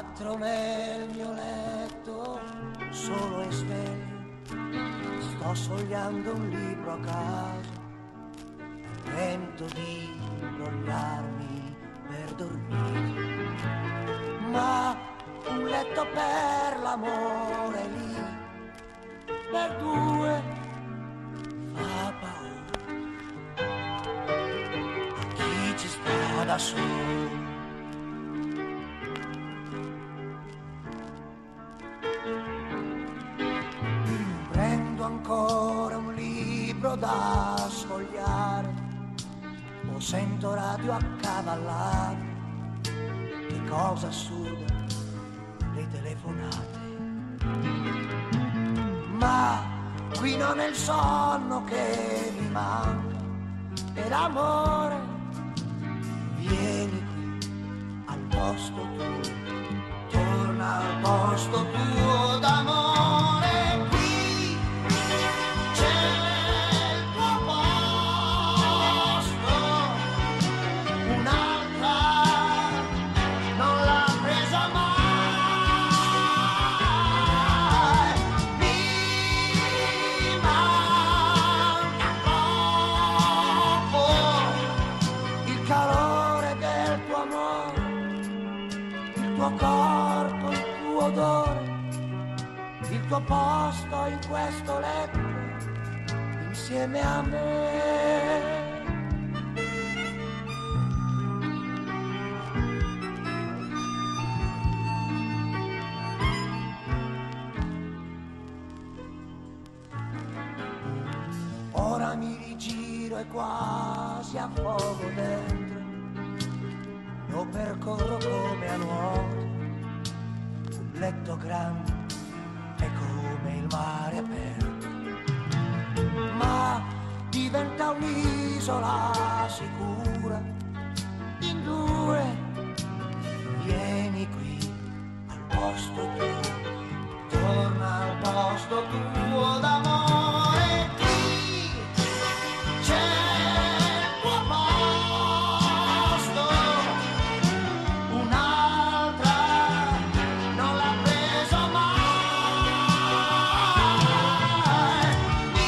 4 nel mio letto, solo e sveglio, sto sfogliando un libro a caso, tento di imbrogliarmi per dormire, ma un letto per l'amore lì, per due fa paura, a chi ci sta da solo. Prendo ancora un libro da sfogliare, o sento radio accavallare, che cosa assurda, le telefonate. Ma qui non è il sonno che mi manca, è l'amore. Vieni qui al posto tuo, torna al posto tuo d'amore. Qui c'è il tuo posto, un'altra non l'ha presa mai. Mi manca poco, il calore del tuo amore, il tuo corpo, il tuo odore, il tuo posto in questo letto insieme a me. Ora mi rigiro e quasi affogo dentro, lo percorro come a nuoto, un letto grande è come il mare aperto, ma diventa un'isola sicura, in due. Vieni qui al posto tuo, torna al posto tuo d'amore. Qui c'è il tuo posto, un'altra non l'ha preso mai. Mi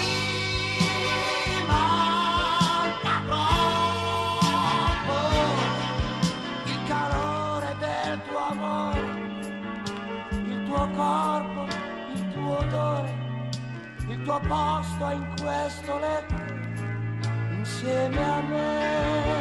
manca troppo il calore del tuo amore, il tuo corpo, il tuo odore, il tuo posto in questo letto insieme a me.